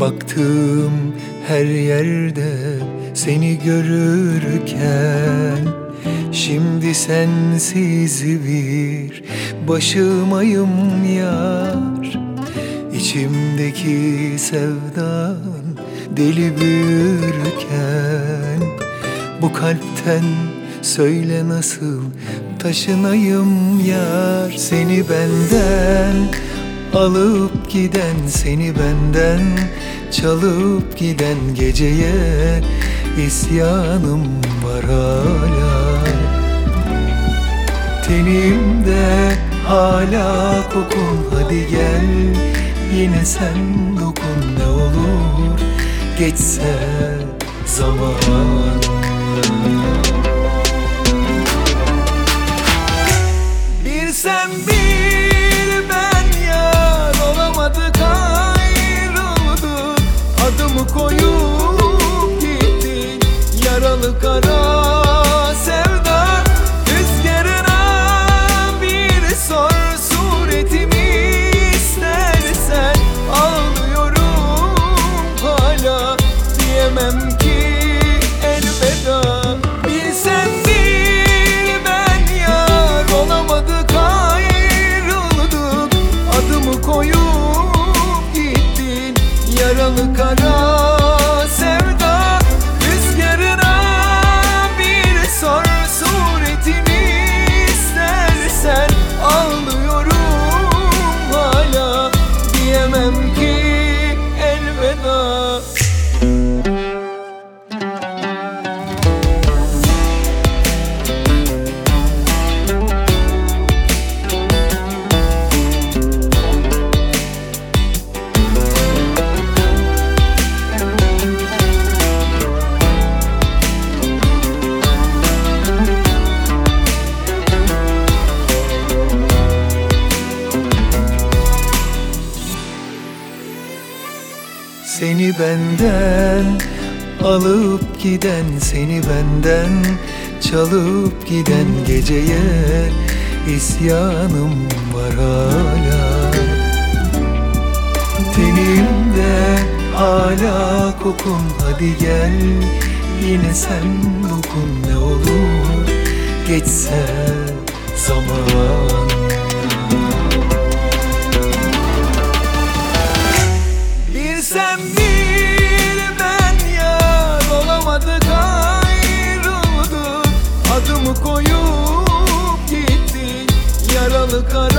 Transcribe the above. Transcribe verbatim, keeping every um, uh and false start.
Baktığım her yerde seni görürken, şimdi sensiz bir başımayım yar. İçimdeki sevdan deli büyürken, bu kalpten söyle nasıl taşınayım yar. Seni benden alıp giden, seni benden çalıp giden geceye isyanım var hala. Tenimde hala kokun, hadi gel yine sen dokun. Ne olur geçse zaman. Bir sen bir ben yar, olamadık ayrıldık. Adımı koyup gittin yaralı kara sevda. Rüzgarına bir sor suretimi istersen. Ağlıyorum hala, diyemem ki elveda. Bir sen bir ben yar, olamadık ayrıldık. Adımı koyup gittin yaralı kara sevda. Rüzgarına bir sor suretimi istersen. Ağlıyorum hala, diyemem ki elveda. Seni benden alıp giden, seni benden çalıp giden geceye isyanım var hala. Tenimde hala kokun, hadi gel yine sen dokun. Ne olur geçse zaman. Bir sen bir ben yar, olamadık ayrıldık. Adımı koyup gittin yaralı kara